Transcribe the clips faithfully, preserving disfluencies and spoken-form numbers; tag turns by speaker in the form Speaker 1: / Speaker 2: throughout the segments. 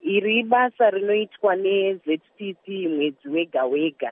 Speaker 1: Iri basa rinoitwa neZ P P mwedzi wega wega,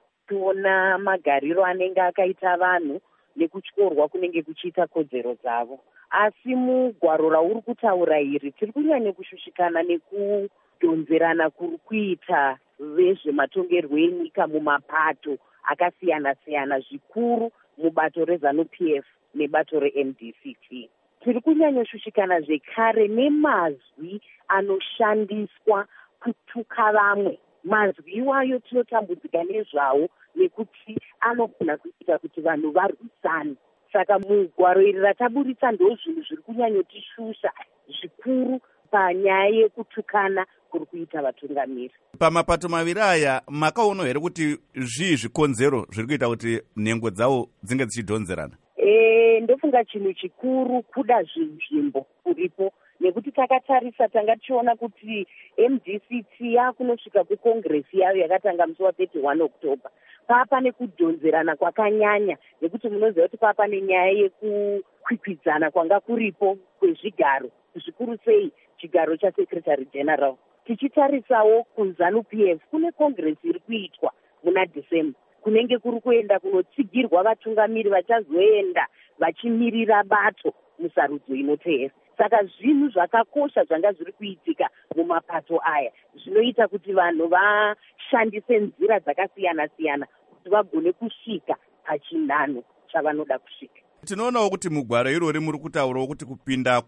Speaker 1: kuona magariro anenge akaita vanhu nekutyorwa kunenge kuchiita kodzero dzavo. Asi mugwaro rauri kutaura iri tiri kunyanya kushushikana nekudhonzerana kuri kuita vezvematongerwo enyika mumapato akasiyana siyana, zvikuru mubato reZANU P F nebato reM D C T. Tiri kunyanya kushushikana zvekare nemazwi anoshandiswa kutuka vamwe. Mazwi iwayo tinotambudzika nezvawo nekuti anogona kuita kuti vanhu varwisane. Saka mugwaro iri rataburitsa ndo zvinhu zviri kunyanyotishusha zvikuru panyaya yekutukana kuri kuita vatungamiri.
Speaker 2: Pamapato maviri aya makaona here kuti zvii zvikonzero zviri kuita kuti nhengo dzavo dzinge dzichidhonzerana?
Speaker 1: E, ndofunga chinhu chikuru kuda zvinzvimbo kuripo, nekuti takatarisa tanga tichiona kuti M D C T yakunosvika kukongresi yayo yakatanga musi wa31 October. Papa nekudhonzerana kwakanyanya, nekuti munoziva kuti papa nenyaya yekukwikwidzana kwanga kuripo kwezvigaro, zvikuru sei chigaro chaSecretary General. Tichitarisawo kuZANU P F kune kongresi iri kuitwa muna December, kunenge kuri kuenda kunotsigirwa vatungamiri vachazoenda vachimirira bato musarudzo inoteera. Saka zvinhu zvakakosha zvanga zviri kuitika mumapato aya zvinoita kuti vanhu vashandise nzira dzakasiyana siyana kuti vagone kusvika pachinhano chavanoda kusvika.
Speaker 2: Tinoonawo kuti mugwaro irori muri kutaurawo kuti kupinda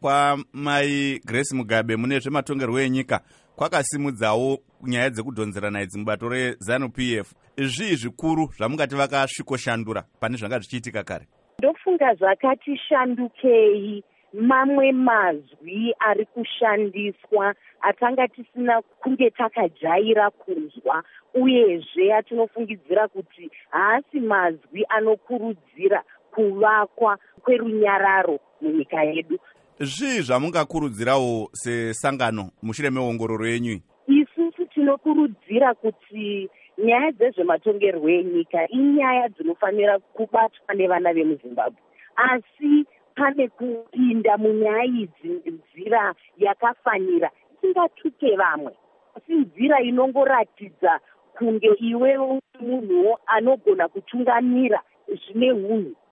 Speaker 2: kwaMai Grace Mugabe mune zvematongerwo enyika kwakasimudzawo nyaya dzekudhonzerana idzi mubato reZANU P F. Zvii zvikuru zvamungati vakasvikoshandura pane zvanga zvichiitika kare?
Speaker 1: Ndofunga zvakati shandukei mamwe mazwi ari kushandiswa atanga tisina kunge takajaira kunzwa, uyezve atinofungidzira kuti haasi mazwi anokurudzira kuvakwa kwerunyararo munyika yedu.
Speaker 2: Zvii zvamungakurudzirawo sesangano mushure meongororo yenyu?
Speaker 1: Isusu tinokurudzira kuti nyaya dzezvematongerwo enyika inyaya dzinofanira kubatwa nevana vemuZimbabwe, asi pane kupinda munyaya idzi nzira yakafanira isingatuke vamwe, asi nzira inongoratidza kunge iwewe munhuwo anogona kutungamira zvine hunhu